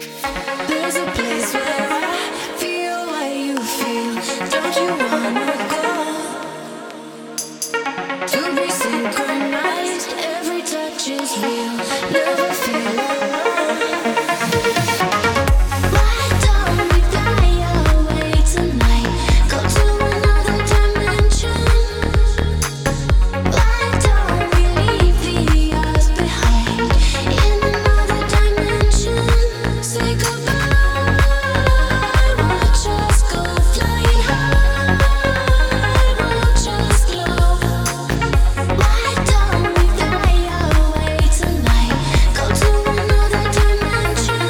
There's a place where I feel what you feel. Don't you wanna go? To be synchronized, every touch is real. Never feel alone. Why don't we fly away tonight? Go to another dimension. Why don't we leave the earth behind in another dimension? Say goodbye, watch us go flying high, watch us glow. Why don't we fly away tonight? Go to another dimension.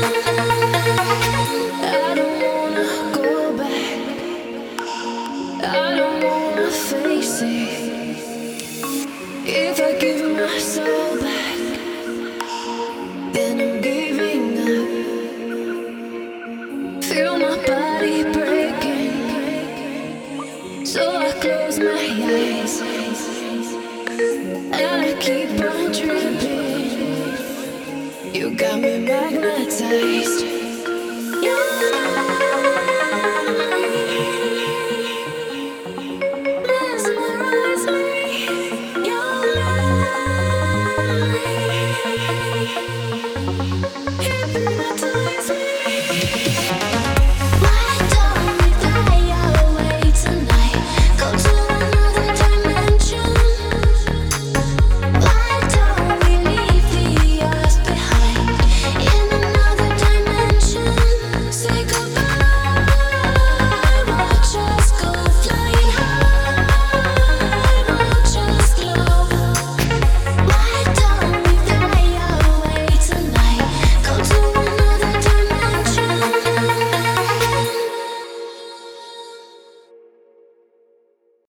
I don't wanna go back. I don't wanna face it. If I give my soul back, then I'm giving up. Feel my body breaking, so I close my eyes and I keep on tripping. You got me magnetized.